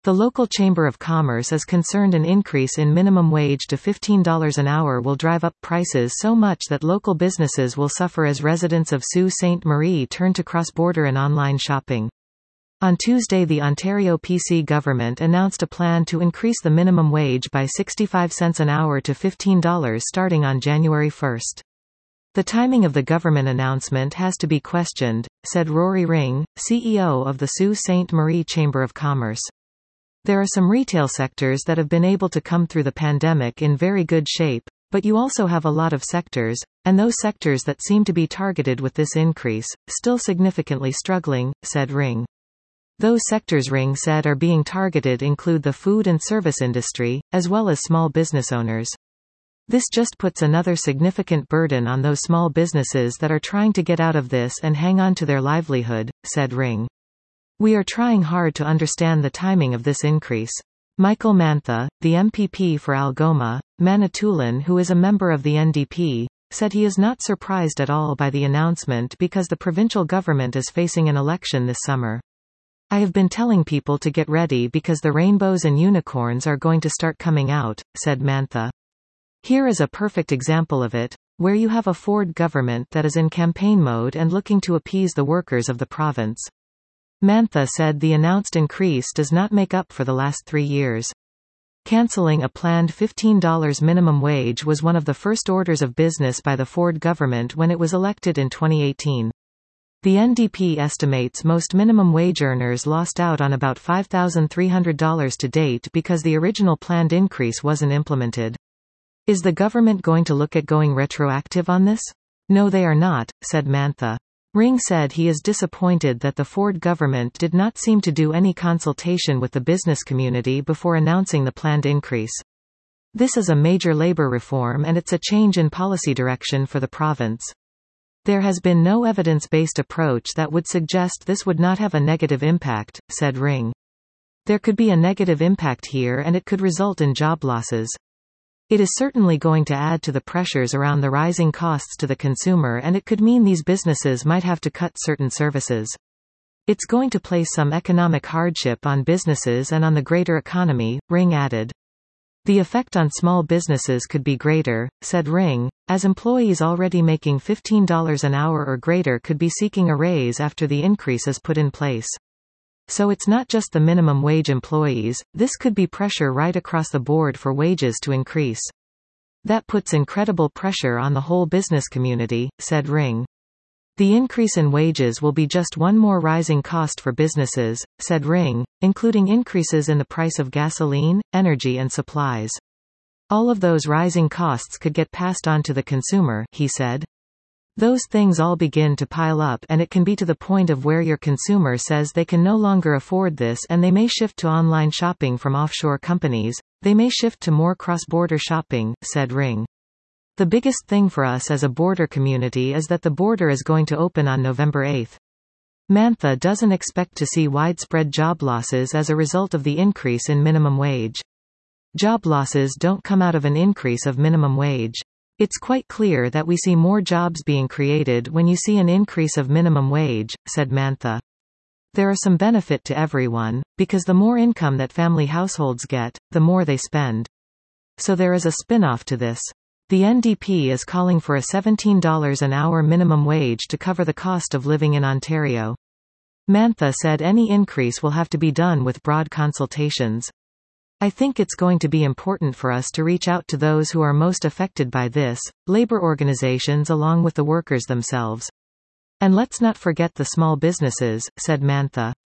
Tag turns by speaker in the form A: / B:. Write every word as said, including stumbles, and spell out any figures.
A: The local Chamber of Commerce is concerned an increase in minimum wage to fifteen dollars an hour will drive up prices so much that local businesses will suffer as residents of Sault Ste. Marie turn to cross-border and online shopping. On Tuesday, the Ontario P C government announced a plan to increase the minimum wage by sixty-five cents an hour to fifteen dollars starting on January first. The timing of the government announcement has to be questioned, said Rory Ring, C E O of the Sault Ste. Marie Chamber of Commerce. There are some retail sectors that have been able to come through the pandemic in very good shape, but you also have a lot of sectors, and those sectors that seem to be targeted with this increase, still significantly struggling, said Ring. Those sectors, Ring said, are being targeted include the food and service industry, as well as small business owners. This just puts another significant burden on those small businesses that are trying to get out of this and hang on to their livelihood, said Ring. We are trying hard to understand the timing of this increase. Michael Mantha, the M P P for Algoma, Manitoulin, who is a member of the N D P, said he is not surprised at all by the announcement because the provincial government is facing an election this summer. I have been telling people to get ready because the rainbows and unicorns are going to start coming out, said Mantha. Here is a perfect example of it, where you have a Ford government that is in campaign mode and looking to appease the workers of the province. Mantha said the announced increase does not make up for the last three years. Cancelling a planned fifteen dollars minimum wage was one of the first orders of business by the Ford government when it was elected in twenty eighteen. The N D P estimates most minimum wage earners lost out on about five thousand three hundred dollars to date because the original planned increase wasn't implemented. Is the government going to look at going retroactive on this? No, they are not, said Mantha. Ring said he is disappointed that the Ford government did not seem to do any consultation with the business community before announcing the planned increase. This is a major labor reform and it's a change in policy direction for the province. There has been no evidence-based approach that would suggest this would not have a negative impact, said Ring. There could be a negative impact here and it could result in job losses. It is certainly going to add to the pressures around the rising costs to the consumer and it could mean these businesses might have to cut certain services. It's going to place some economic hardship on businesses and on the greater economy, Ring added. The effect on small businesses could be greater, said Ring, as employees already making fifteen dollars an hour or greater could be seeking a raise after the increase is put in place. So it's not just the minimum wage employees, this could be pressure right across the board for wages to increase. That puts incredible pressure on the whole business community, said Ring. The increase in wages will be just one more rising cost for businesses, said Ring, including increases in the price of gasoline, energy and supplies. All of those rising costs could get passed on to the consumer, he said. Those things all begin to pile up and it can be to the point of where your consumer says they can no longer afford this and they may shift to online shopping from offshore companies, they may shift to more cross-border shopping, said Ring. The biggest thing for us as a border community is that the border is going to open on November eighth. Mantha doesn't expect to see widespread job losses as a result of the increase in minimum wage. Job losses don't come out of an increase of minimum wage. It's quite clear that we see more jobs being created when you see an increase of minimum wage, said Mantha. There are some benefit to everyone, because the more income that family households get, the more they spend. So there is a spin-off to this. The N D P is calling for a seventeen dollars an hour minimum wage to cover the cost of living in Ontario. Mantha said any increase will have to be done with broad consultations. I think it's going to be important for us to reach out to those who are most affected by this, labor organizations along with the workers themselves. And let's not forget the small businesses, said Mantha.